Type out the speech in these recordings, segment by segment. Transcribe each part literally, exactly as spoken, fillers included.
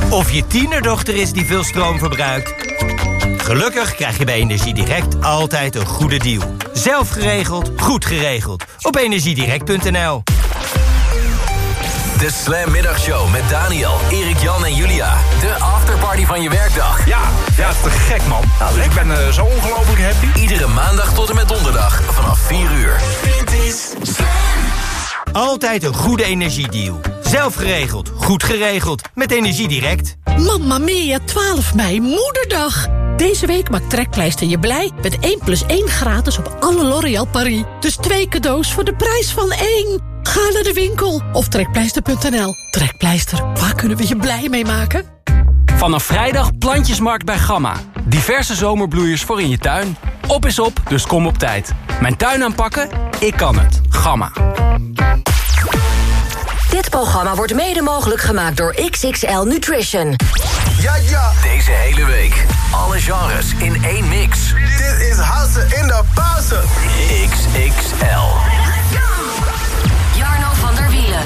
Of je tienerdochter is die veel stroom verbruikt? Gelukkig krijg je bij Energiedirect altijd een goede deal. Zelf geregeld, goed geregeld. Op energiedirect punt n l. De Slam Middagshow met Daniel, Erik, Jan en Julia. De afterparty van je werkdag. Ja, ja, dat is te gek, man. Nou, ik ben uh, zo ongelooflijk happy. Iedere maandag tot en met donderdag vanaf vier uur. Dit is Slam. Altijd een goede energiedeal. Zelf geregeld, goed geregeld. Met Energiedirect. Mamma mia, twaalf mei, moederdag. Deze week maakt Trekpleister je blij met één plus één gratis op alle L'Oréal Paris. Dus twee cadeaus voor de prijs van één. Ga naar de winkel of trekpleister punt n l. Trekpleister, waar kunnen we je blij mee maken? Vanaf vrijdag plantjesmarkt bij Gamma. Diverse zomerbloeiers voor in je tuin. Op is op, dus kom op tijd. Mijn tuin aanpakken? Ik kan het. Gamma. Dit programma wordt mede mogelijk gemaakt door X X L Nutrition. Ja, ja. Deze hele week. Alle genres in één mix. Dit is House in de Pauze. X X L. Jarno van der Wielen.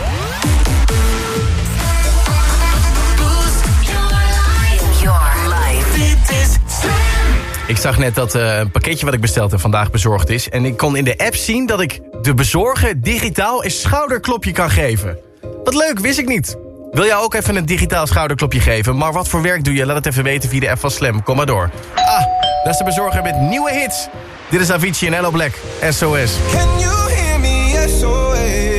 Boost your life. Dit is Slam. Ik zag net dat uh, een pakketje wat ik besteld heb vandaag bezorgd is. En ik kon in de app zien dat ik de bezorger digitaal een schouderklopje kan geven. Wat leuk, wist ik niet. Wil jij ook even een digitaal schouderklopje geven? Maar wat voor werk doe je? Laat het even weten via de app van Slam. Kom maar door. Ah, dat is de bezorger met nieuwe hits. Dit is Avicii en Hello Black. S O S. Can you hear me? S O S.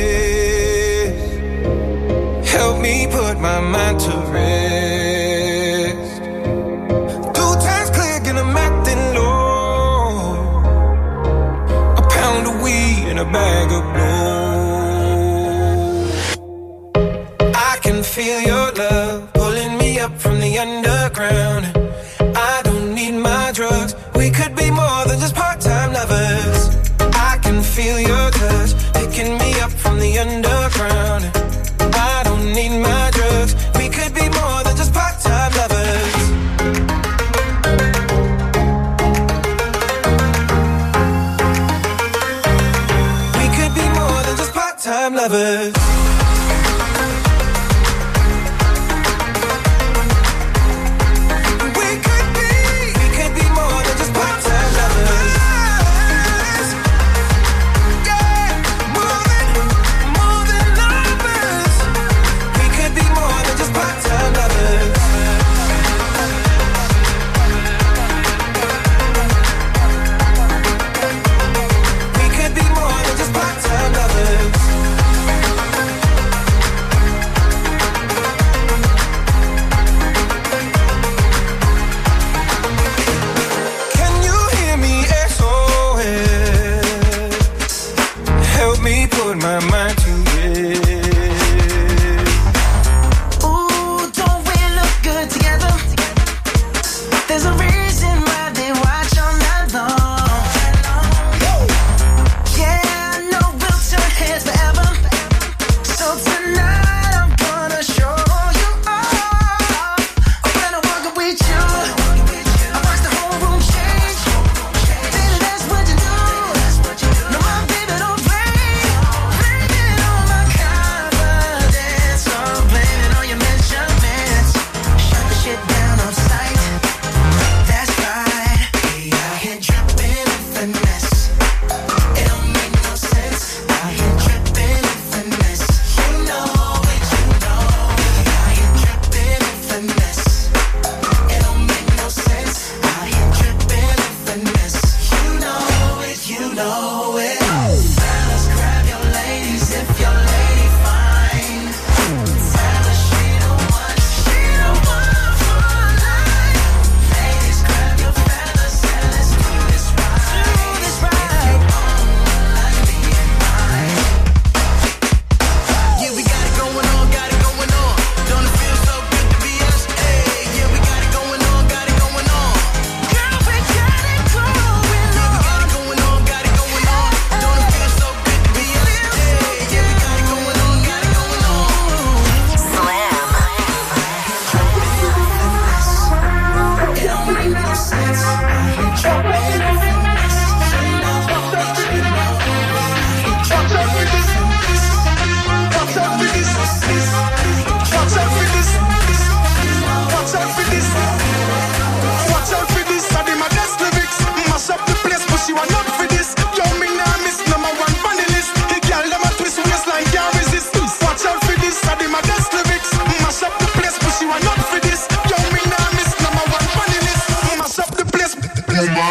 Help me put my mind to rest. Two times click and I'm acting low. A pound of weed and a bag of blow. I can feel your love pulling me up from the underground. I don't need my drugs. We could be more than just part-time lovers. I can feel your touch picking me up from the underground. I don't need my drugs. We could be more than just part-time lovers. We could be more than just part-time lovers.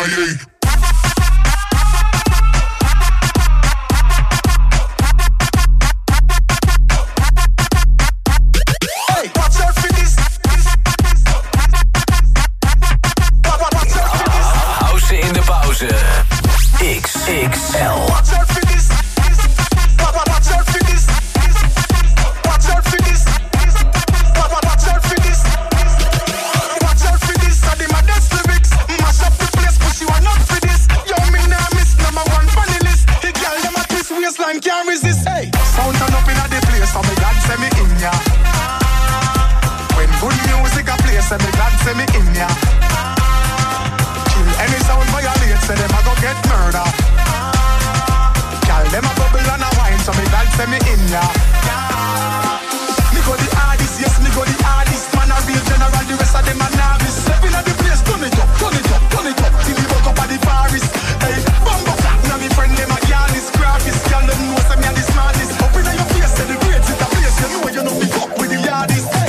A. House in de pauze. X X L. Can't resist, hey. Sound turn up in a the place, so me glad say me in ya. When good music a play, so me glad say me in ya. Kill any sound violate, say them a go get murder. Call them a bubble and a wine, so me glad say me in ya. Me go the hardest, yes me go the hardest. Man a real general, the rest of them a novice. Step in a the place, turn it up, turn it up, turn it up. Till we woke up at the forest. Hey, bumbo clap, now me friend them a yarnist, graphist. Girl them know say me a the smartest. Up in a your face, say the grades in the place. You know you know me fuck with the hardest. Hey.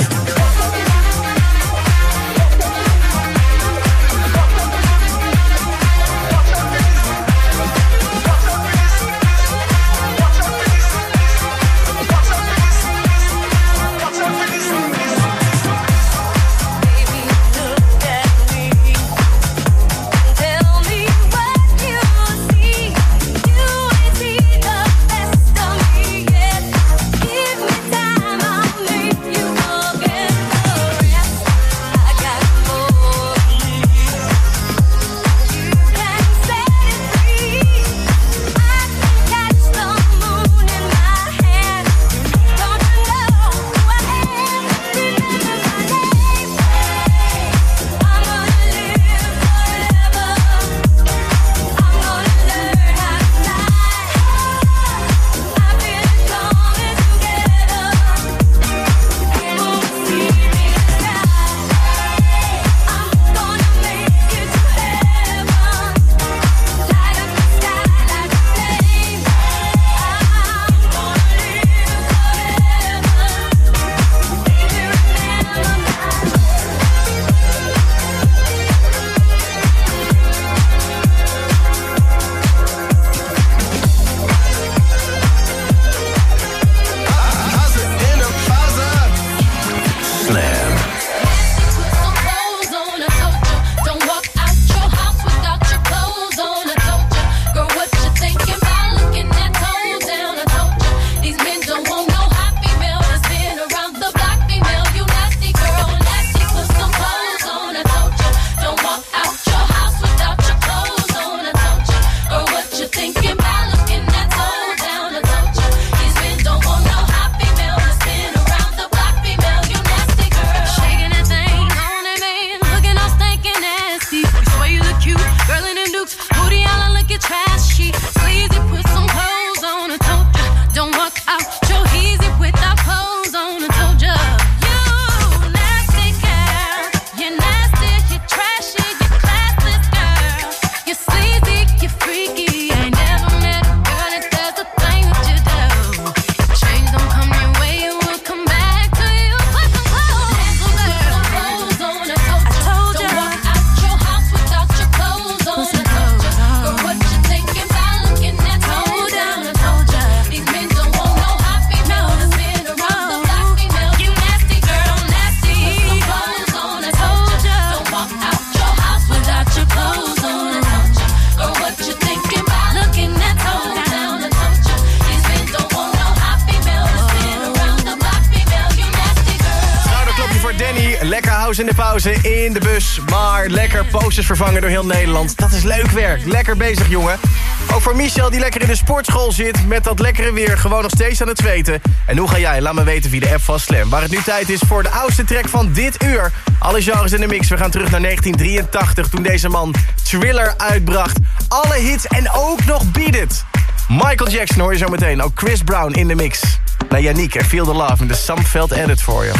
Lekker house in de pauze in de bus. Maar lekker posters vervangen door heel Nederland. Dat is leuk werk. Lekker bezig, jongen. Ook voor Michel die lekker in de sportschool zit. Met dat lekkere weer gewoon nog steeds aan het zweten. En hoe ga jij? Laat me weten via de app van Slam. Waar het nu tijd is voor de oudste track van dit uur. Alle genres in de mix. We gaan terug naar negentien drieëntachtig. Toen deze man Thriller uitbracht. Alle hits en ook nog Beat It. Michael Jackson hoor je zo meteen. Ook Chris Brown in de mix. Naar Yannick en Feel the Love in de Samveld edit voor je.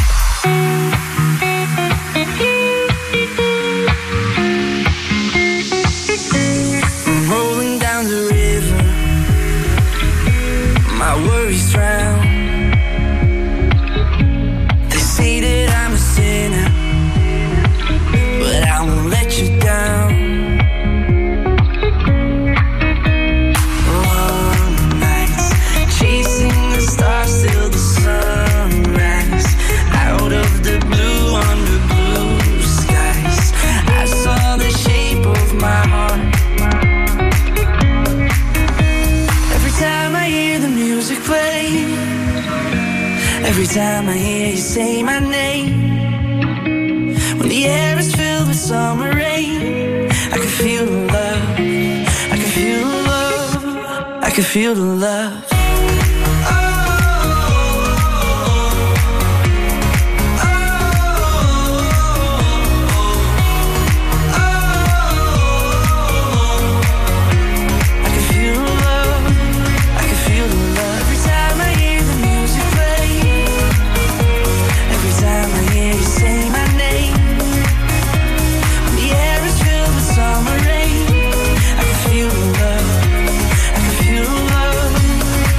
Rolling down the river, my worries drown. They say that I'm a sinner, but I won't let you down. can feel the love. Feel the love.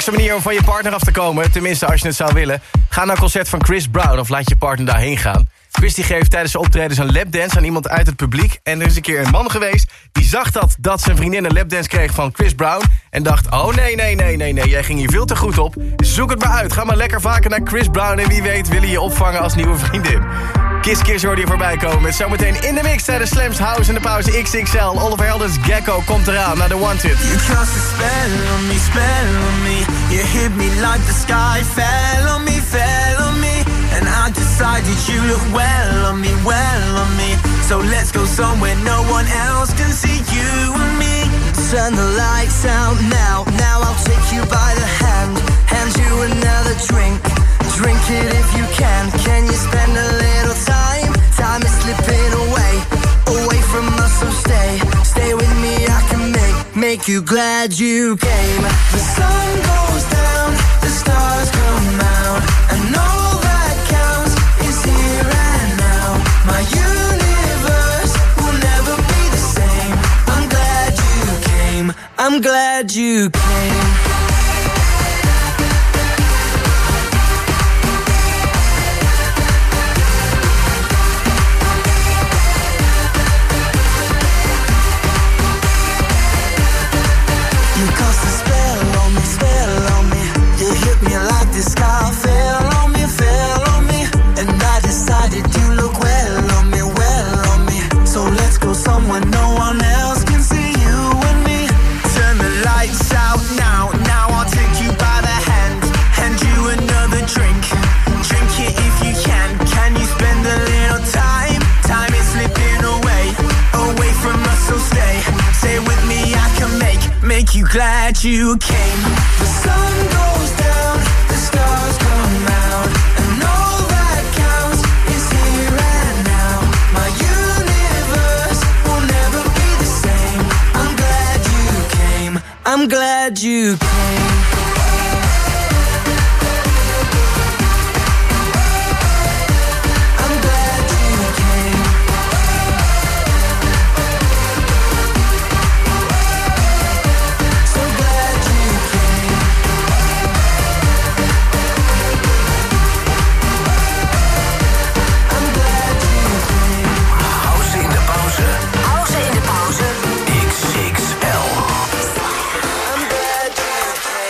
beste manier om van je partner af te komen, tenminste als je het zou willen. Ga naar een concert van Chris Brown of laat je partner daarheen gaan. Chris die geeft tijdens zijn optredens een lapdance aan iemand uit het publiek. En er is een keer een man geweest die zag dat, dat zijn vriendin een lapdance kreeg van Chris Brown. En dacht, oh nee, nee, nee, nee, nee, jij ging hier veel te goed op. Zoek het maar uit, ga maar lekker vaker naar Chris Brown. En wie weet wil je je opvangen als nieuwe vriendin. Kiss Kiss hoorde je voorbij komen met zometeen in de mix tijdens Slam's House in de pauze X X L. Oliver Heldens Gecko komt eraan naar The Wanted. You cast a spell on me, spell on me. You hit me like the sky fell on me, fell on me. And I decided you look well on me, well on me. So let's go somewhere no one else can see you and me. Turn the lights out now. Now I'll take you by the hand. Hand you another drink. Drink it if you can. Can you spend a little time? Time is slipping away. Away from us, so stay. Stay with me, I can make Make you glad you came. The sun goes down, the stars come out. And all that counts is here and now. My universe will never be the same. I'm glad you came. I'm glad you came. You cast a spell on me, spell on me. You hit me like the sky fell on me, fell on me. And I decided you look well on me, well on me. So let's go somewhere no one else can see you and me. Turn the lights out now, now I'll take you by the hand. Hand you another drink, drink it if you can. Can you spend a little time? Time is slipping away, away from us, so stay. Stay with me, I can make Make you glad you came. The sun goes down, the stars come out. And all that counts is here and now. My universe will never be the same. I'm glad you came. I'm glad you came. X X L.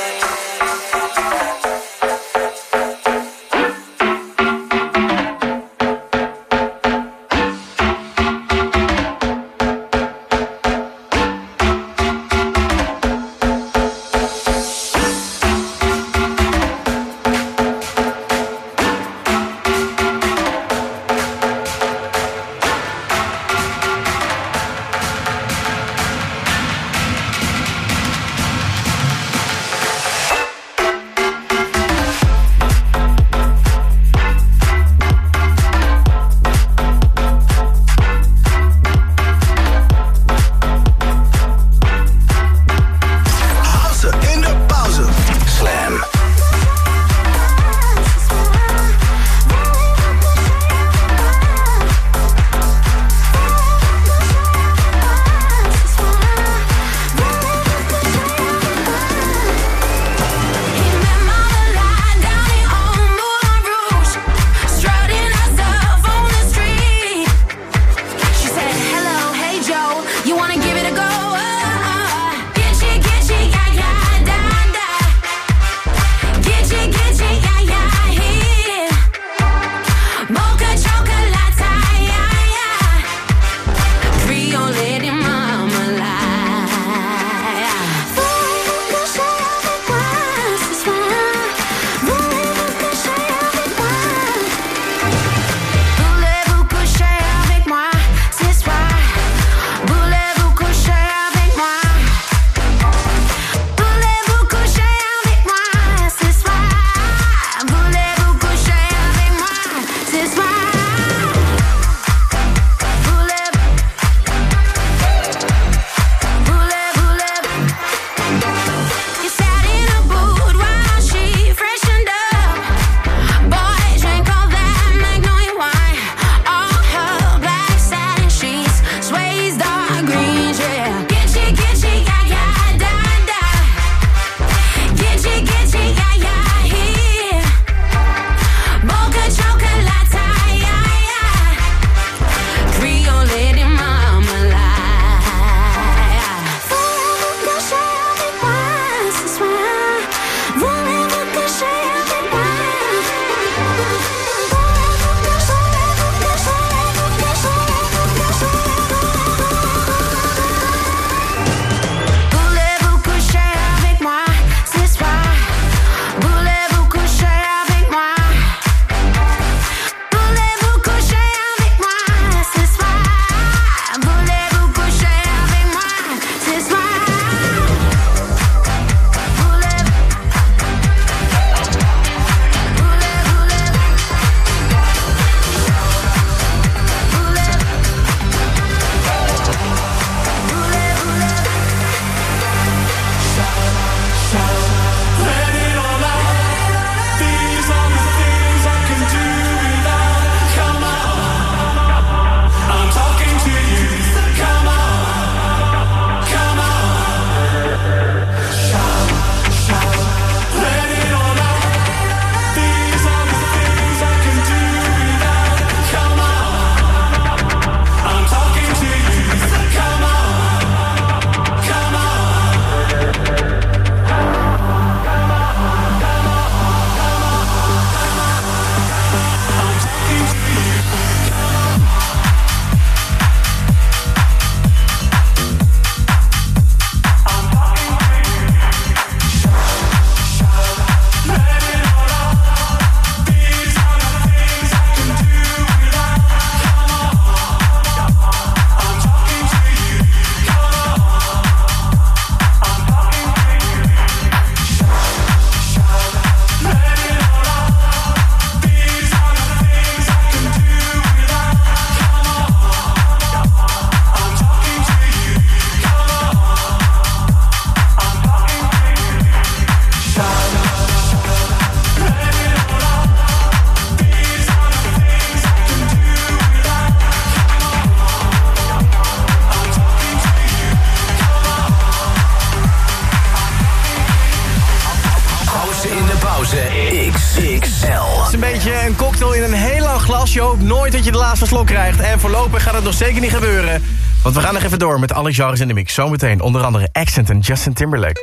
als je hoopt nooit dat je de laatste slok krijgt. En voorlopig gaat het nog zeker niet gebeuren. Want we gaan nog even door met alle genres in de mix. Zometeen onder andere Accent en Justin Timberlake.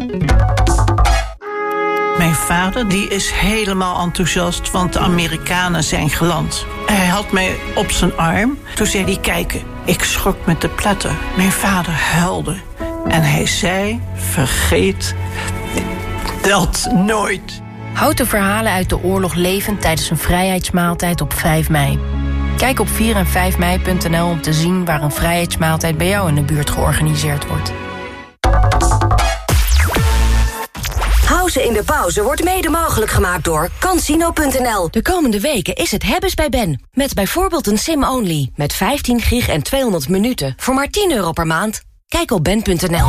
Mijn vader die is helemaal enthousiast, want de Amerikanen zijn geland. Hij had mij op zijn arm. Toen zei hij, kijk, ik schrok met de pletter. Mijn vader huilde. En hij zei, vergeet dat nooit. Houd de verhalen uit de oorlog levend tijdens een vrijheidsmaaltijd op vijf mei. Kijk op vier en vijf mei punt n l om te zien waar een vrijheidsmaaltijd bij jou in de buurt georganiseerd wordt. Pauze in de pauze wordt mede mogelijk gemaakt door Cansino punt n l. De komende weken is het hebben's bij Ben. Met bijvoorbeeld een sim-only met vijftien gig en tweehonderd minuten voor maar tien euro per maand. Kijk op ben punt n l.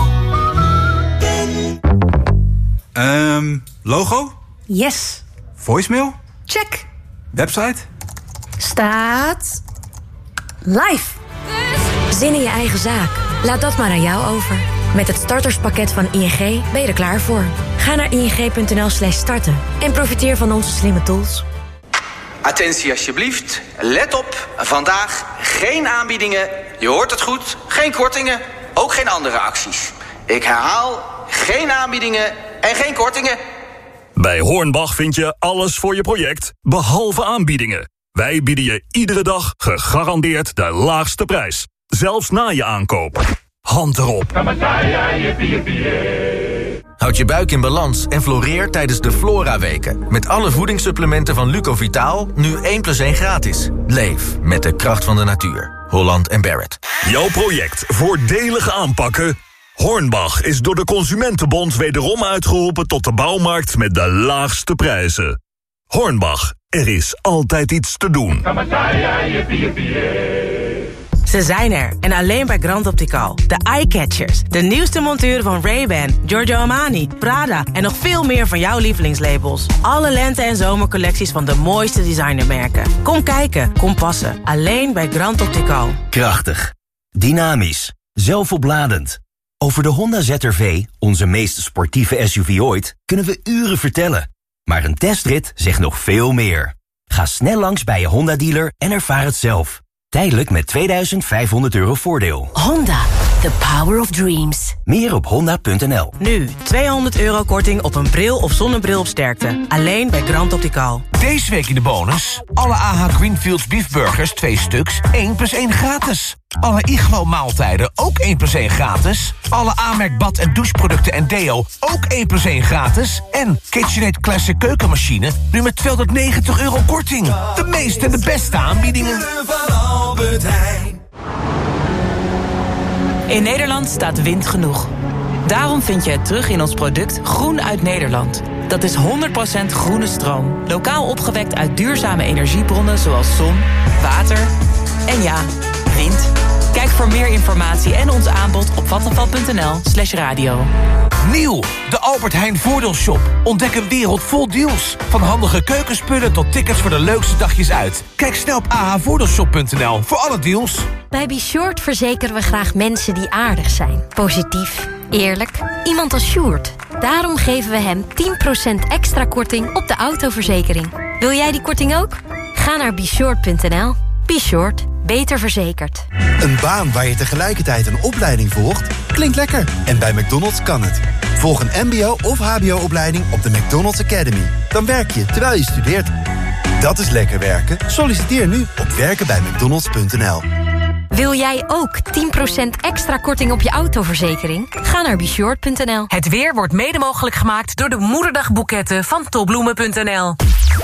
Um, logo? Yes. Voicemail? Check. Website? Staat live. Zin in je eigen zaak. Laat dat maar aan jou over. Met het starterspakket van I N G ben je er klaar voor. Ga naar ing punt n l slash starten en profiteer van onze slimme tools. Attentie alsjeblieft. Let op. Vandaag geen aanbiedingen. Je hoort het goed. Geen kortingen. Ook geen andere acties. Ik herhaal, geen aanbiedingen en geen kortingen. Bij Hornbach vind je alles voor je project, behalve aanbiedingen. Wij bieden je iedere dag gegarandeerd de laagste prijs. Zelfs na je aankoop. Hand erop. Houd je buik in balans en floreer tijdens de Flora-weken. Met alle voedingssupplementen van Lucovitaal, nu één plus één gratis. Leef met de kracht van de natuur. Holland en Barrett. Jouw project voordelig aanpakken? Hornbach is door de Consumentenbond wederom uitgeroepen tot de bouwmarkt met de laagste prijzen. Hornbach, er is altijd iets te doen. Ze zijn er en alleen bij Grand Optical. De Eyecatchers, de nieuwste monturen van Ray-Ban, Giorgio Armani, Prada en nog veel meer van jouw lievelingslabels. Alle lente- en zomercollecties van de mooiste designermerken. Kom kijken, kom passen. Alleen bij Grand Optical. Krachtig, dynamisch, zelfopladend. Over de Honda Z R V, onze meest sportieve S U V ooit, kunnen we uren vertellen. Maar een testrit zegt nog veel meer. Ga snel langs bij je Honda-dealer en ervaar het zelf. Tijdelijk met tweeduizend vijfhonderd euro voordeel. Honda, the power of dreams. Meer op honda punt n l. Nu tweehonderd euro korting op een bril of zonnebril op sterkte. Alleen bij Grand Optical. Deze week in de bonus. Alle A H Greenfields beefburgers, twee stuks, één plus één gratis. Alle Iglo maaltijden, ook één plus één gratis. Alle A-merk bad- en doucheproducten en deo, ook één plus één gratis. En KitchenAid Classic keukenmachine, nu met tweehonderdnegentig euro korting. De meeste en de beste aanbiedingen. In Nederland staat wind genoeg. Daarom vind je het terug in ons product Groen uit Nederland. Dat is honderd procent groene stroom. Lokaal opgewekt uit duurzame energiebronnen zoals zon, water en ja, wind. Kijk voor meer informatie en ons aanbod op vattenfall punt n l slash radio. Nieuw, de Albert Heijn Voordeelshop. Ontdek een wereld vol deals. Van handige keukenspullen tot tickets voor de leukste dagjes uit. Kijk snel op a h voordeelshop punt n l voor alle deals. Bij Be Short verzekeren we graag mensen die aardig zijn. Positief, eerlijk, iemand als Sjoerd. Daarom geven we hem tien procent extra korting op de autoverzekering. Wil jij die korting ook? Ga naar be short punt n l. Be Short. Beter verzekerd. Een baan waar je tegelijkertijd een opleiding volgt, klinkt lekker. En bij McDonald's kan het. Volg een mbo- of hbo-opleiding op de McDonald's Academy. Dan werk je terwijl je studeert. Dat is lekker werken. Solliciteer nu op werken bij mcdonalds punt n l. Wil jij ook tien procent extra korting op je autoverzekering? Ga naar be short punt n l. Het weer wordt mede mogelijk gemaakt door de moederdagboeketten van topbloemen punt n l.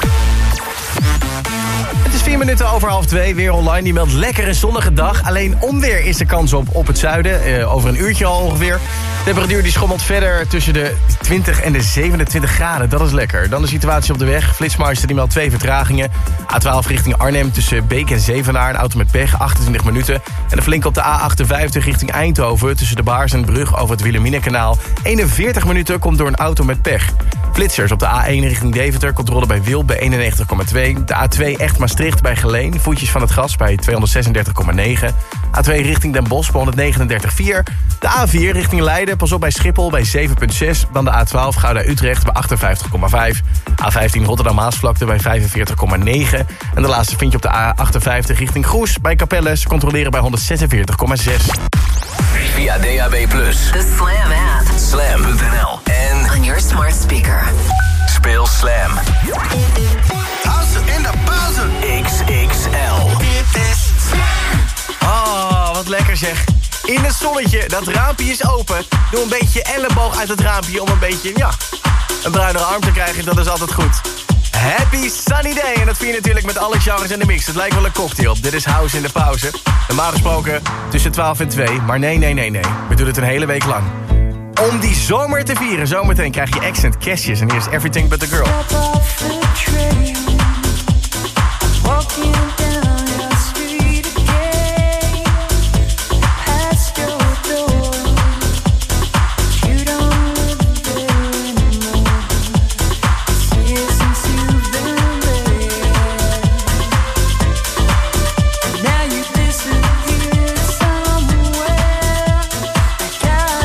Het is vier minuten over half twee, weer online. Die meldt lekker een zonnige dag. Alleen onweer is de kans op op het zuiden. Uh, over een uurtje al ongeveer. De temperatuur die schommelt verder tussen de twintig en de zevenentwintig graden. Dat is lekker. Dan de situatie op de weg. Flitsmeister die meldt twee vertragingen. A twaalf richting Arnhem tussen Beek en Zevenaar. Een auto met pech, achtentwintig minuten. En een flink op de A achtenvijftig richting Eindhoven. Tussen de Baars en Brug over het Wilhelminakanaal. eenenveertig minuten komt door een auto met pech. Flitsers op de A één richting Deventer. Controle bij Wiel bij eenennegentig komma twee. De A twee echt Maastricht bij Geleen. Voetjes van het gas bij tweehonderdzesendertig komma negen. A twee richting Den Bosch bij honderdnegenendertig komma vier. De A vier richting Leiden, pas op bij Schiphol bij zeven komma zes. Dan de A twaalf Gouda-Utrecht bij achtenvijftig komma vijf. A vijftien Rotterdam-Maasvlakte bij vijfenveertig komma negen. En de laatste vind je op de A achtenvijftig richting Goes bij Capelle. Ze controleren bij honderdzesenveertig komma zes. Via D A B plus, De Slam app. slam punt n l en On your smart speaker. speel Slam. House in de pauze. X X L. Dit is Oh, wat lekker zeg. In het zonnetje, dat raampje is open. Doe een beetje elleboog uit het raampje om een beetje, ja, een bruinere arm te krijgen. Dat is altijd goed. Happy Sunny Day. En dat vind je natuurlijk met alle genres in de mix. Het lijkt wel een cocktail. Dit is House in de pauze. Normaal gesproken tussen twaalf en twee. Maar nee, nee, nee, nee. We doen het een hele week lang. Om die zomer te vieren, zometeen krijg je Accent Cashjes. En hier is Everything But The Girl.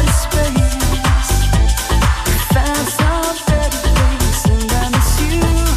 Find some better place, and I miss you.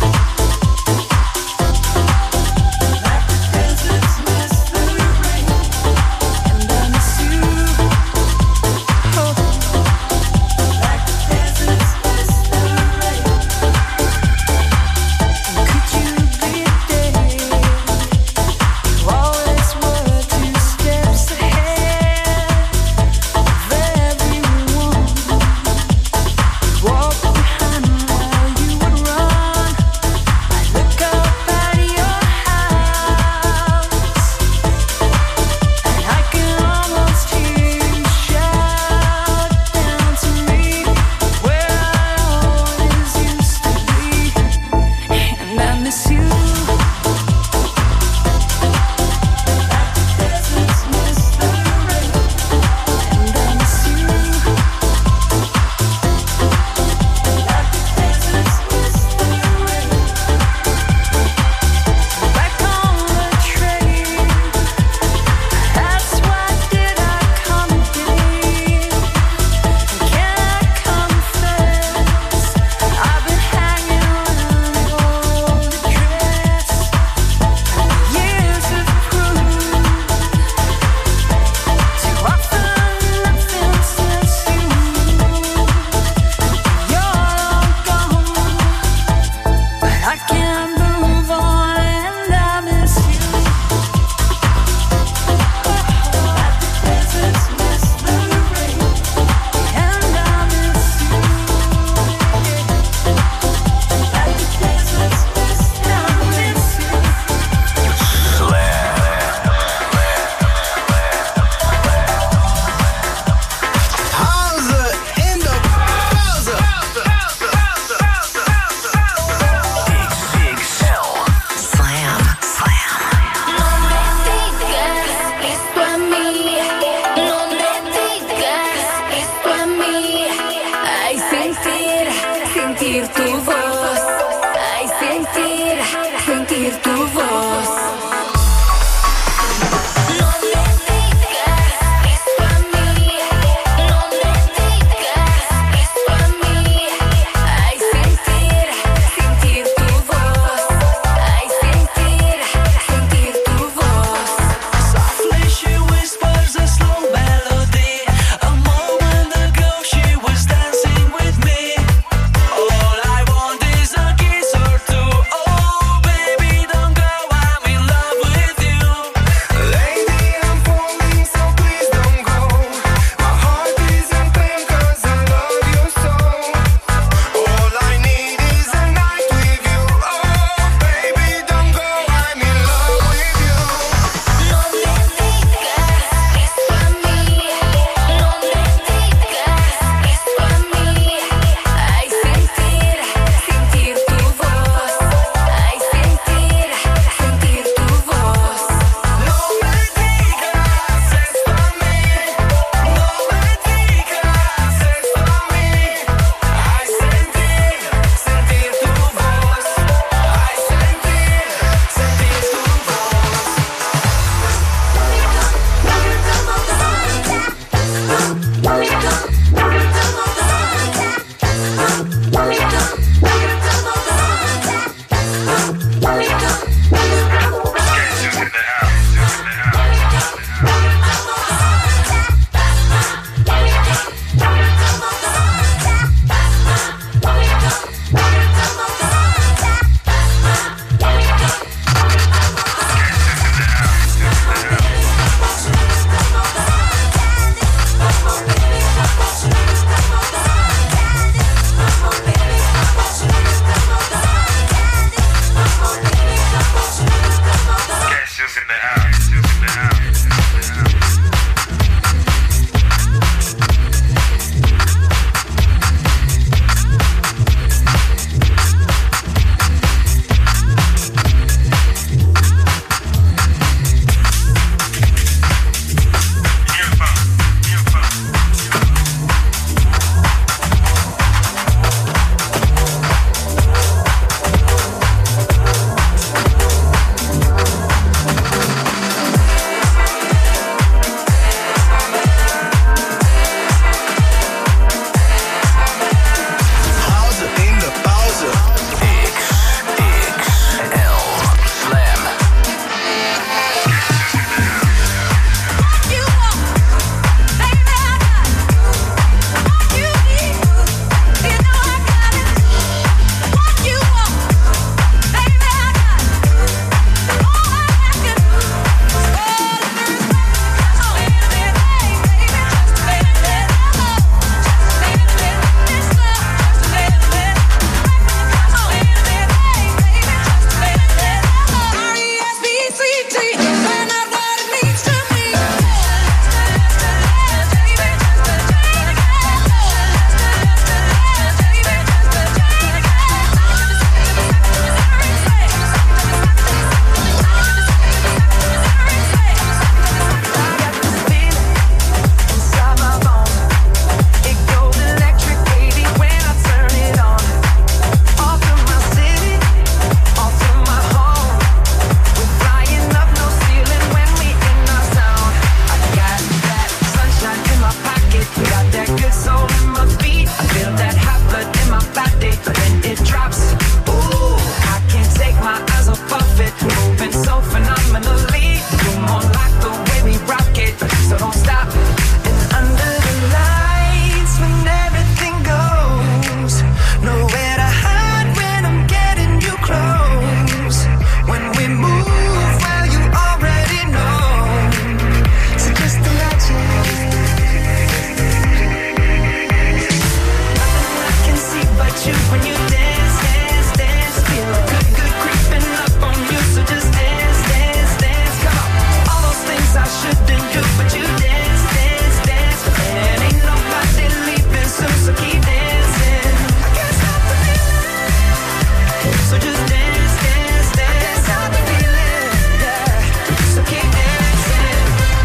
do but you dance, dance, dance. And ain't nobody leaving soon, so keep dancing. I can't stop the feeling, so just dance, dance, dance. I can't stop the feeling, yeah, so keep dancing.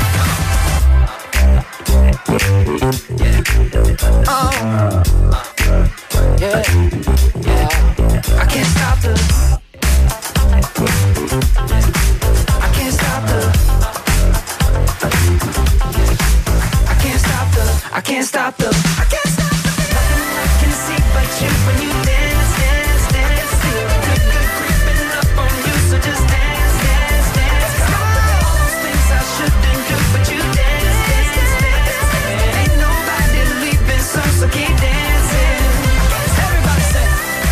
Oh, yeah, yeah. I can't stop the. I can't stop the. I can't stop the. I can't stop the. I can't stop the. Nothing I can see but you when you dance, dance, dance. Feel good, good creeping up on you, so just dance, dance, dance. All those things I shouldn't do, but you dance, dance, dance. And ain't nobody leaving soon, so keep dancing. Everybody say.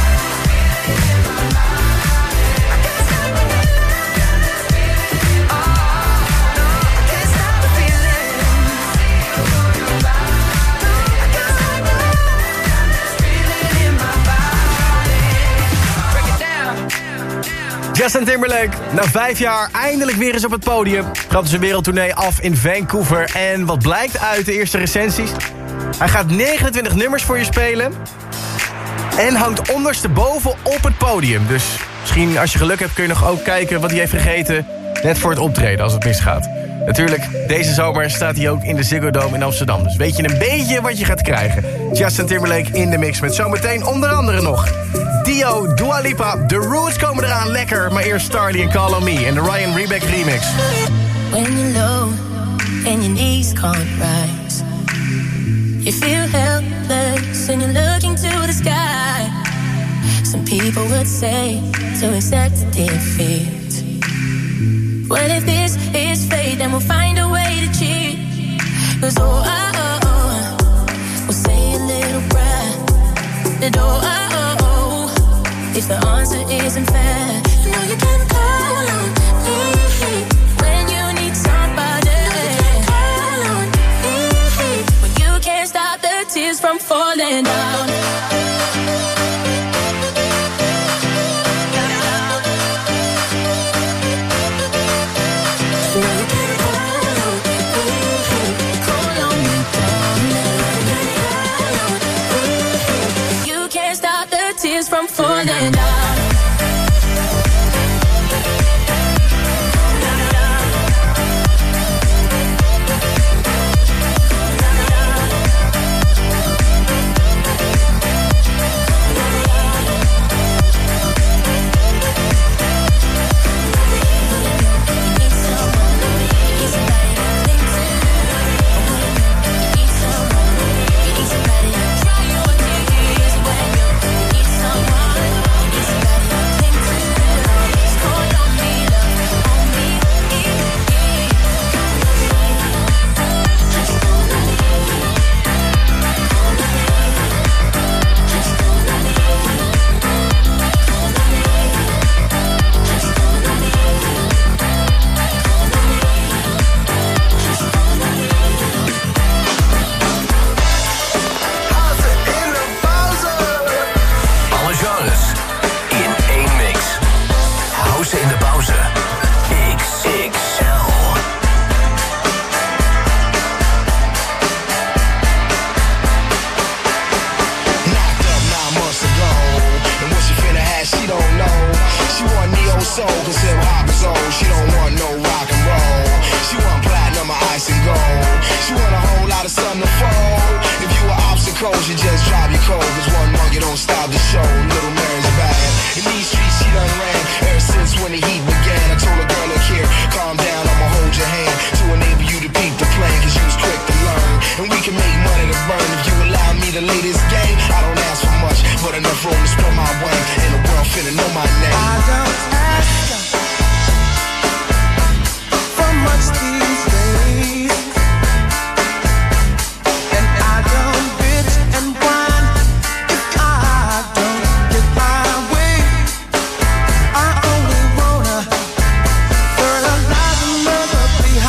Justin Timberlake, na vijf jaar eindelijk weer eens op het podium. Trapte zijn wereldtournee af in Vancouver. En wat blijkt uit de eerste recensies? Hij gaat negenentwintig nummers voor je spelen. En hangt ondersteboven op het podium. Dus misschien als je geluk hebt kun je nog ook kijken wat hij heeft gegeten. Net voor het optreden als het misgaat. Natuurlijk, deze zomer staat hij ook in de Ziggo Dome in Amsterdam. Dus weet je een beetje wat je gaat krijgen. Justin Timberlake in de mix met zometeen onder andere nog Dio, Dua Lipa, The Roots komen eraan lekker. Maar eerst Starly en Call On Me en de Ryan Rebeck remix. When you're low and your knees can't rise, you feel helpless and you're looking to the sky. Some people would say to accept defeat. Well, if this is fate, then we'll find a way to cheat. 'Cause oh, oh, oh, oh, we'll say a little prayer. And oh, oh, oh, oh, if the answer isn't fair, you know you can call on me when you need somebody. You can call on me when you can't stop the tears from falling down. From falling down.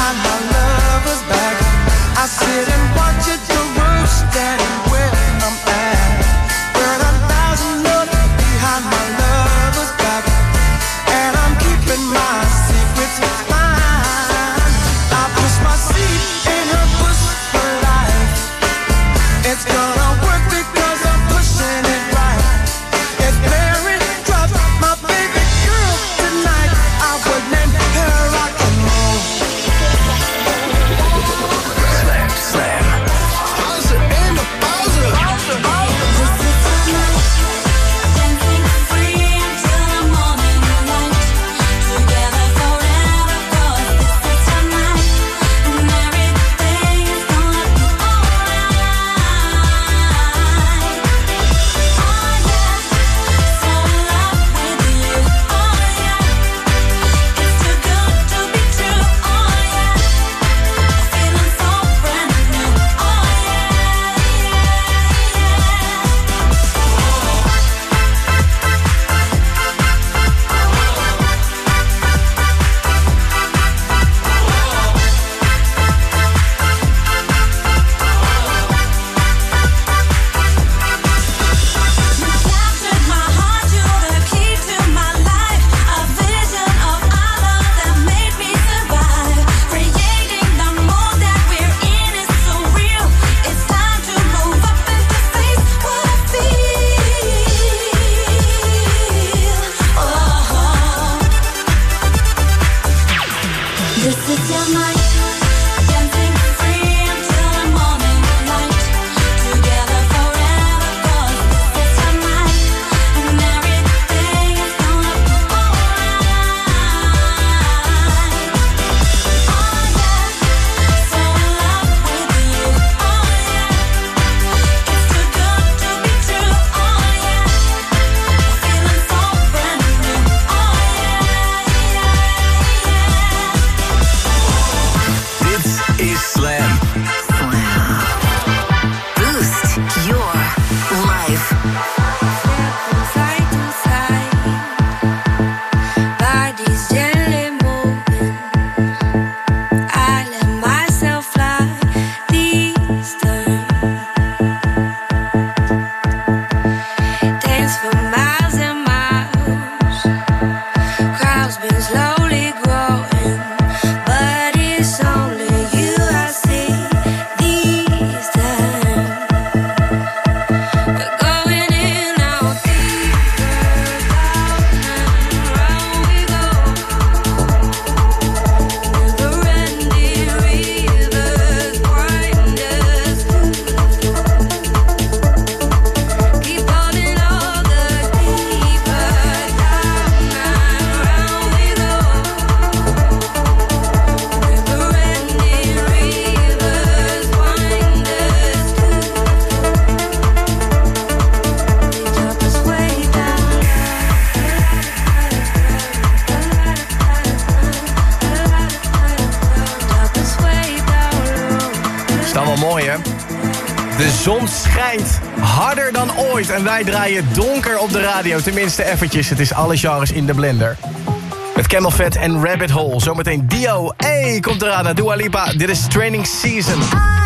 I sit and watch it, the roof standing where I'm wel mooi, hè? De zon schijnt harder dan ooit en wij draaien donker op de radio. Tenminste eventjes, het is alle genres in de blender. Met Camel Fat en Rabbit Hole. Zometeen Dio. Hey, komt eraan naar Dua Lipa. Dit is Training Season.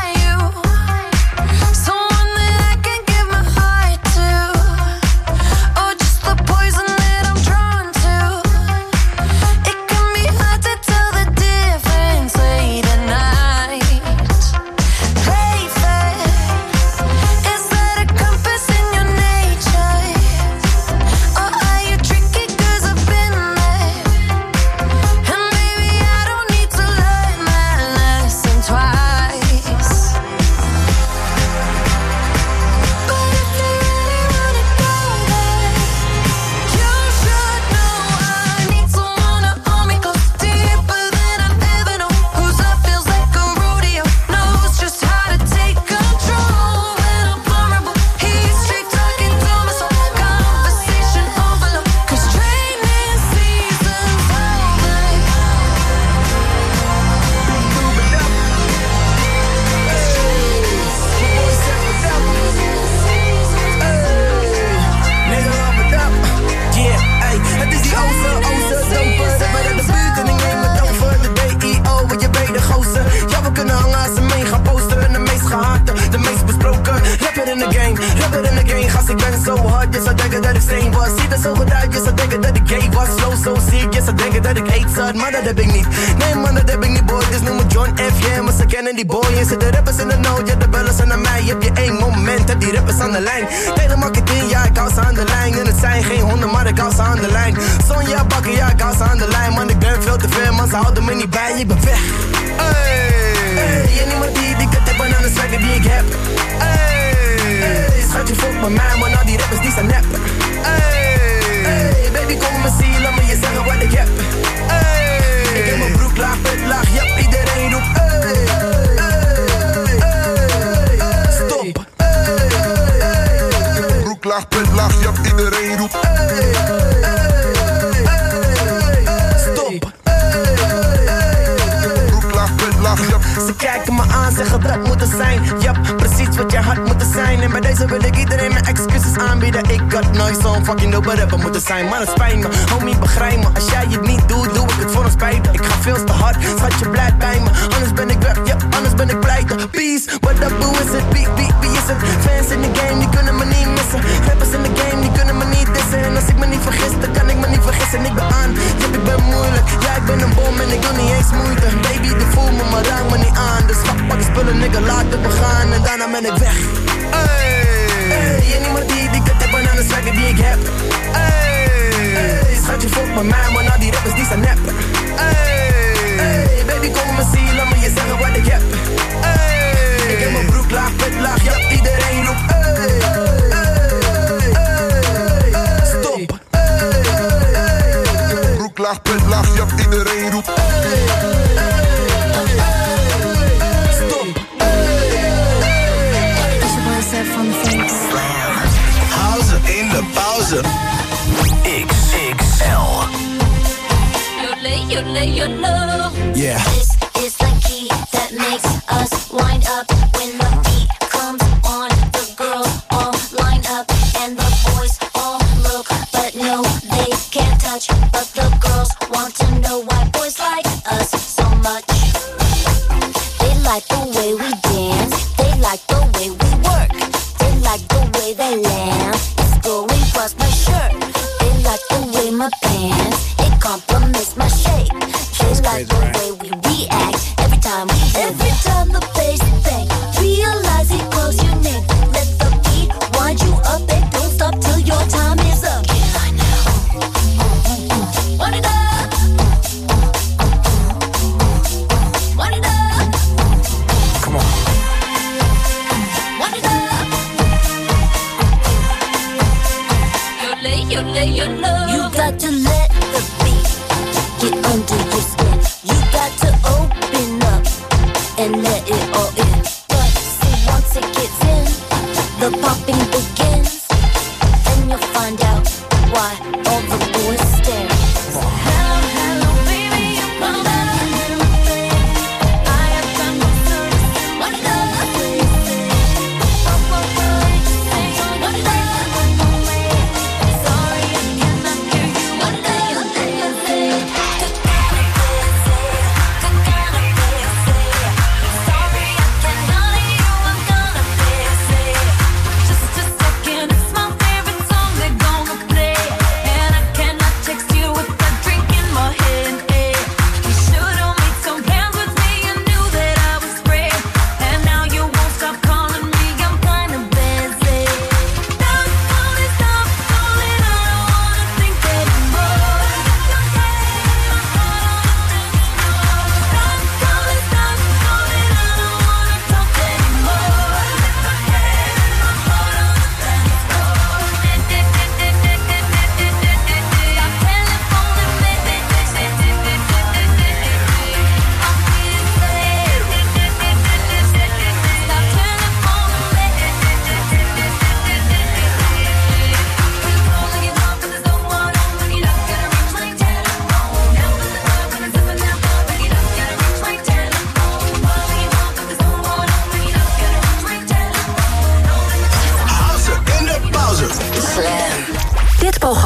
Maar dat heb ik niet. Nee man, dat heb ik niet boy. Dus noem me John F. Yeah, maar ze kennen die boy. En zitten rappers in de nood, ja de bellen zijn naar mij. Heb je één moment, heb die rappers aan de lijn. Hele marketing, ja ik hou ze aan de lijn. En het zijn geen honden, maar ik hou ze aan de lijn. Sonja bakken, ja ik hou ze aan de lijn. Man ik ben veel te ver, man ze houden me niet bij. Ik ben weg. Hey, hey en niemand die die kut hebben aan de swagger die ik heb. Hey, hey schatje fuck met mij, man al die rappers die zijn nep. Hey, hey baby kom me zien, laat me je zeggen wat ik heb. Hey, ik heb mijn broek laag, pet laag, ja iedereen roept hey, hey, hey, stop. Hey, hey, broek laag, pet laag, ja iedereen roept hey, hey, hey, stop. Hey, broek laag, pet laag, ja. Ze kijken me aan, zeggen dat moet er zijn. Jap, precies wat je had moeten zijn. En bij deze wil ik iedereen mijn excuses aanbieden. Ik had nooit zo'n fucking dope rapper moeten zijn. Maar het spijt me, homie begrijp me. Als jij het niet doet, doe ik het voor een spijt. Ik ga veel te hard, schat je blijft bij me. Anders ben ik weg, ja, anders ben ik pleiten. Peace, what up, who is it? Wie, wie, wie is het? Fans in de game, die kunnen me niet missen. Rappers in de game, die kunnen me niet dissen. En als ik me niet vergis, dan kan ik me niet vergissen. Ik ben aan, ja, ik ben moeilijk. Ja, ik ben een bom en ik doe niet eens moeite. Baby, de voel me, maar raak me niet aan. Dus fuck, pak de spullen, nigga, laat het begaan. En daarna ben ik weg. Hey, hey, en niemand die die kut hebben aan de swagger die ik heb. Hey, hey schatje fuck met mij, man al die rappers die zijn nep. Hey, hey baby kom me zien, laat me je zeggen wat ik heb. Hey, ik heb mijn broek laag, pet laag, ja iedereen roept hey, hey, hey, stop. Hey, hey, broek laag, pet laag, ja iedereen roept hey, in de pauze. X X L. Yeah. This is the key that makes us wind up when the beat comes on. The girls all line up and the boys all look, but no, they can't touch. But the girls want to know why boys like us so much. They like the way we dance. They like the way we work. They like the way they laugh. Going across my shirt. They like the way my pants, it complements my shape. They like the way we react every time we hit. Every time the bass bang, realize it calls your name. Let the beat wind you up and don't stop till your time is up. Get high now. Wind it up. Wind it up. Come on. Wind it up. You got to let the beat get under your skin. You got to open up and let it all in. But see, once it gets in, the popping begins. Then you'll find out why all the boys stare. Hello, hello, baby, you come down. I have come to service. What it up?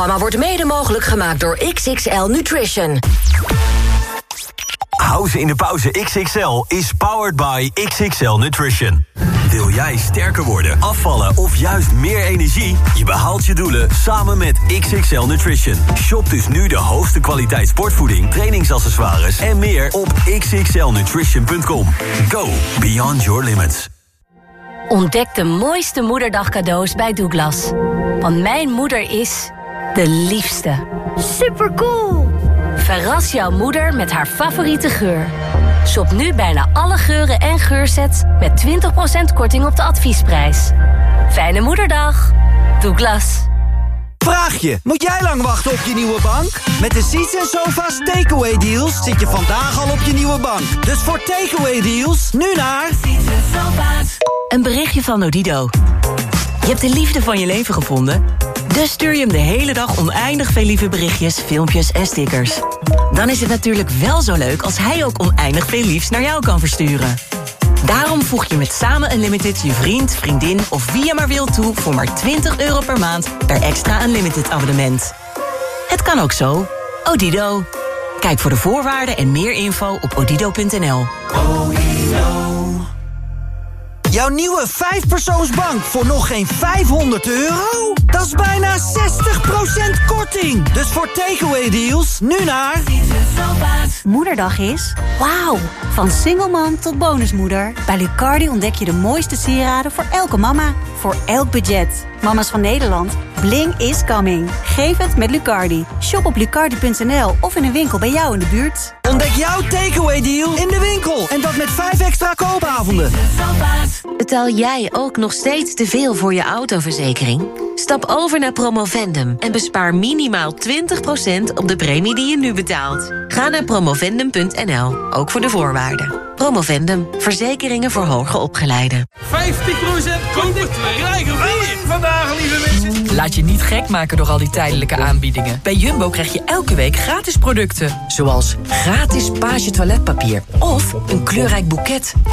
programma wordt mede mogelijk gemaakt door X X L Nutrition. Houden in de pauze X X L is powered by X X L Nutrition. Wil jij sterker worden, afvallen of juist meer energie? Je behaalt je doelen samen met X X L Nutrition. Shop dus nu de hoogste kwaliteit sportvoeding, trainingsaccessoires en meer op x x l nutrition punt com. Go beyond your limits. Ontdek de mooiste moederdagcadeaus bij Douglas. Want mijn moeder is de liefste. Supercool! Verras jouw moeder met haar favoriete geur. Shop nu bijna alle geuren en geursets met twintig procent korting op de adviesprijs. Fijne moederdag. Douglas. Vraag je, moet jij lang wachten op je nieuwe bank? Met de Seats en Sofa's Takeaway Deals zit je vandaag al op je nieuwe bank. Dus voor Takeaway Deals, nu naar... Een berichtje van Odido. Je hebt de liefde van je leven gevonden? Dus stuur je hem de hele dag oneindig veel lieve berichtjes, filmpjes en stickers. Dan is het natuurlijk wel zo leuk als hij ook oneindig veel liefs naar jou kan versturen. Daarom voeg je met Samen Unlimited je vriend, vriendin of wie je maar wilt toe voor maar twintig euro per maand per extra Unlimited abonnement. Het kan ook zo. Odido. Kijk voor de voorwaarden en meer info op odido punt n l. Jouw nieuwe vijfpersoonsbank voor nog geen vijfhonderd euro? Dat is bijna zestig procent korting. Dus voor Takeaway Deals, nu naar... Moederdag is... Wauw! Van singelmam tot bonusmoeder. Bij Lucardi ontdek je de mooiste sieraden voor elke mama. Voor elk budget. Mama's van Nederland. Bling is coming. Geef het met Lucardi. Shop op lucardi punt n l of in een winkel bij jou in de buurt. Ontdek jouw Takeaway Deal in de winkel. En dat met vijf extra koopavonden. Betaal jij ook nog steeds te veel voor je autoverzekering? Stap over naar Promovendum en bespaar minimaal twintig procent op de premie die je nu betaalt. Ga naar promovendum punt n l, ook voor de voorwaarden. Promovendum, verzekeringen voor hoger opgeleiden. vijftig procent korting, krijgen we vandaag, lieve mensen. Laat je niet gek maken door al die tijdelijke aanbiedingen. Bij Jumbo krijg je elke week gratis producten. Zoals gratis Page toiletpapier of een kleurrijk boeket.